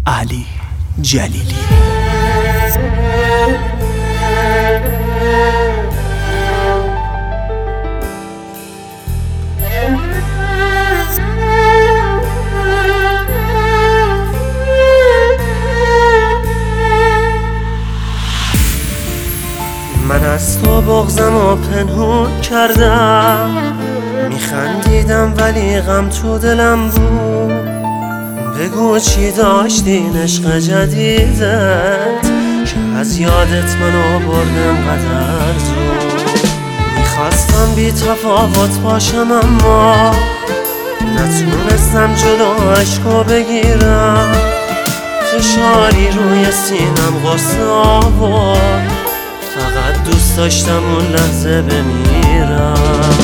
علی جلیلی. من از تو بغضم و پنهون کردم، میخندیدم ولی غم تو دلم بود. بگو چی داشتین عشق جدیدت که از یادت منو بردم قدر زود. میخواستم بی تفاوت باشم اما نتونستم جلو عشقو بگیرم. فشاری روی سینم غصه آورد، فقط دوست داشتم اون لحظه بمیرم.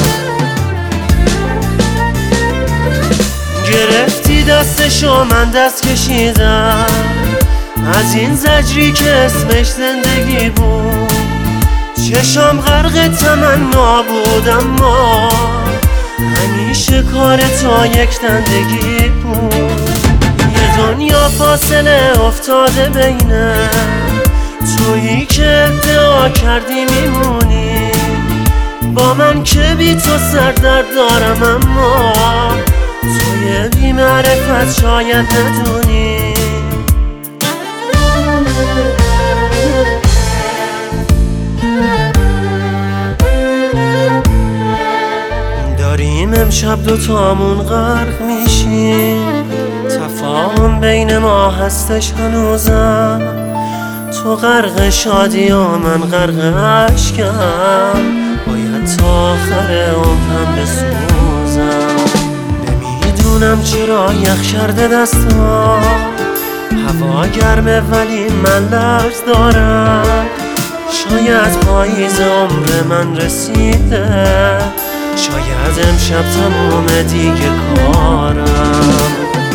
گرفتی دستشو من دست کشیدم، از این زجری که اسمش زندگی بود. چشم غرق تمنا بود اما همیشه کار تو یک دندگی بود. یه دنیا فاصله افتاده بینه، تویی که ادعا کردی میمونی با من که بی تو سردرد دارم، اما توی بی معرفت شاید ندونی. داریم امشب دوتامون غرق میشیم، تفاهم بین ما هستش هنوزم. تو غرق شادی و من غرق عشقم، باید تا آخر عمرم بسوزم. نمیدونم چرا یخ کرده دستا، هوا گرمه ولی من لرز دارم. شاید پاییز عمر من رسیده، شاید امشب تموم دیگه کارم.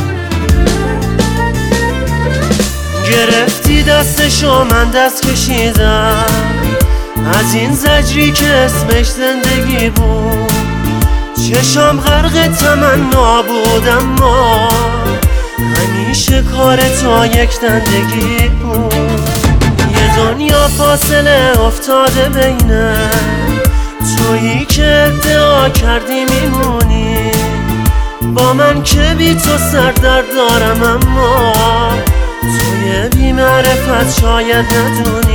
گرفتی دستشو من دست کشیدم، از این زجری که اسمش زندگی بود. چشم غرق تمنا بود اما همیشه کار تو یک دندگی بود. یه دنیا فاصله افتاده بینه، تویی که ادعا کردی میمونی با من که بی تو سردرد دارم، اما توی بی معرفت شاید ندونی.